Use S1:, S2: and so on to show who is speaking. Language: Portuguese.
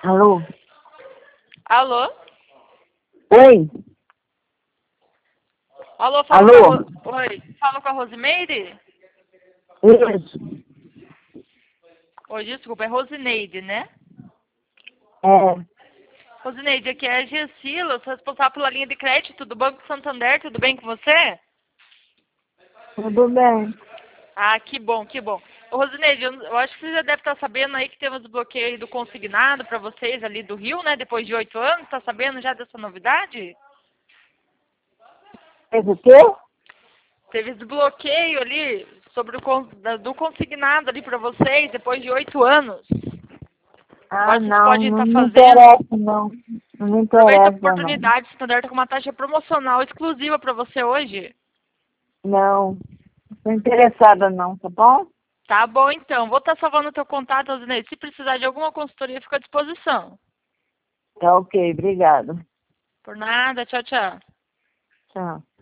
S1: Alô?
S2: Alô?
S1: Oi?
S2: Alô,
S1: Alô?
S2: Oi, falo com a Rosimeire?
S1: Isso.
S2: Oi, desculpa, é Rosineide, né?
S1: É.
S2: Rosineide, aqui é a Gessila, sou responsável pela linha de crédito do Banco Santander, tudo bem com você?
S1: Tudo bem.
S2: Ah, que bom, que bom. Ô, Rosineide, eu acho que você já deve estar sabendo aí que temos o bloqueio do consignado para vocês ali do Rio, né? Depois de 8 anos, tá sabendo já dessa novidade?
S1: Fez o quê?
S2: Teve desbloqueio ali sobre do consignado ali para vocês depois de 8 anos. Eu
S1: Ah,
S2: acho que vocês
S1: não,
S2: podem
S1: não
S2: estar
S1: me
S2: fazendo.
S1: interessa, não. Não me
S2: Aproveita a
S1: interessa, não.
S2: oportunidade, o Santander está com uma taxa promocional exclusiva para você hoje.
S1: Não, não interessada não, tá bom?
S2: Tá bom, então. Vou estar salvando o teu contato, Rosineide. Se precisar de alguma consultoria, fica à disposição.
S1: Tá ok, obrigado.
S2: Por nada. Tchau, tchau.
S1: Tchau.